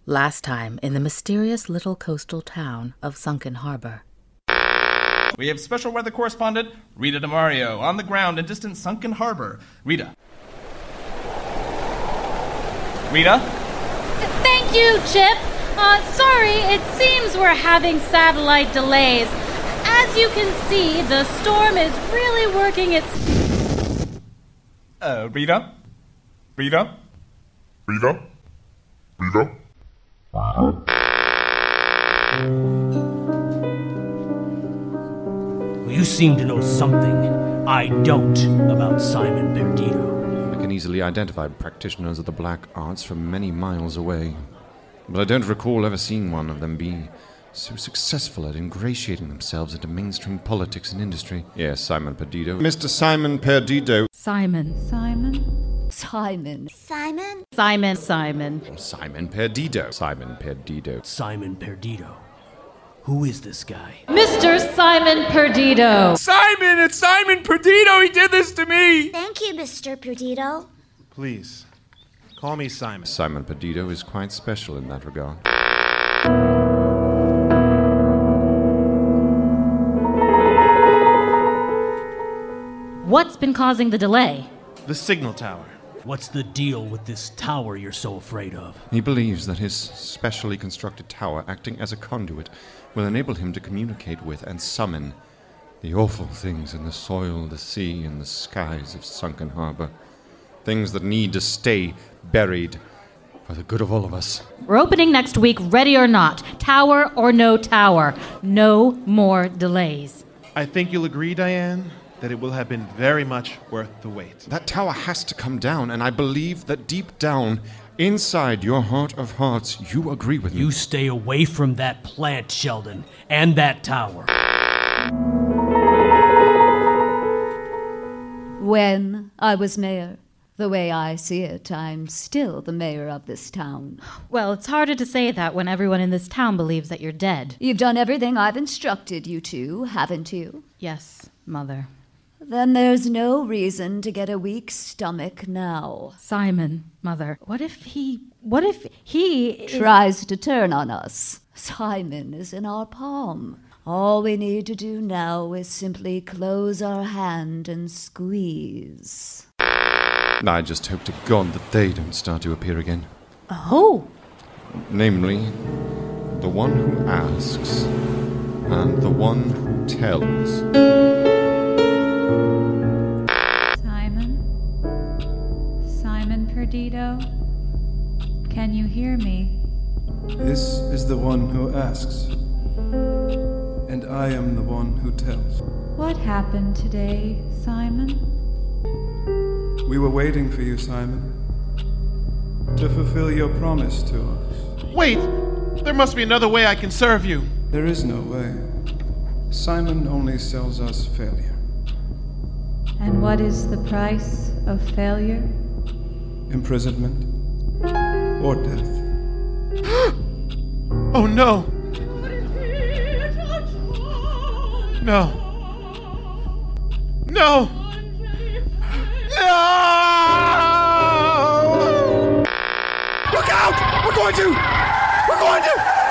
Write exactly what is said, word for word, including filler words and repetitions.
Last time in the mysterious little coastal town of Sunken Harbor. We have special weather correspondent Rita DeMario on the ground in distant Sunken Harbor. Rita. Rita? Thank you, Chip. Uh, sorry, it seems we're having satellite delays. As you can see, the storm is really working its... Uh, Rita? Rita? Rita? Rita? Well, you seem to know something I don't about Simon Perdido. I can easily identify practitioners of the black arts from many miles away, but I don't recall ever seeing one of them be so successful at ingratiating themselves into mainstream politics and industry. Yes, Simon Perdido. Mister Simon Perdido. Simon. Simon? Simon. Simon? Simon. Simon. Simon Perdido. Simon Perdido. Simon Perdido. Who is this guy? Mister Simon Perdido. Simon! It's Simon Perdido! He did this to me! Thank you, Mister Perdido. Please, call me Simon. Simon Perdido is quite special in that regard. What's been causing the delay? The signal tower. What's the deal with this tower you're so afraid of? He believes that his specially constructed tower, acting as a conduit, will enable him to communicate with and summon the awful things in the soil, the sea, and the skies of Sunken Harbor. Things that need to stay buried for the good of all of us. We're opening next week, ready or not. Tower or no tower. No more delays. I think you'll agree, Diane, that it will have been very much worth the wait. That tower has to come down, and I believe that deep down, inside your heart of hearts, you agree with me. You stay away from that plant, Sheldon, and that tower. When I was mayor, the way I see it, I'm still the mayor of this town. Well, it's harder to say that when everyone in this town believes that you're dead. You've done everything I've instructed you to, haven't you? Yes, Mother. Then there's no reason to get a weak stomach now. Simon, Mother, what if he... What if he... Is... tries to turn on us? Simon is in our palm. All we need to do now is simply close our hand and squeeze. I just hope to God that they don't start to appear again. Oh! Namely, the one who asks and the one who tells. Simon? Simon Perdido? Can you hear me? This is the one who asks, and I am the one who tells. What happened today, Simon? We were waiting for you, Simon, to fulfill your promise to us. Wait! There must be another way I can serve you. There is no way. Simon only sells us failure. And what is the price of failure? Imprisonment or death. Oh no! No. No! No! Look out! We're going to! We're going to!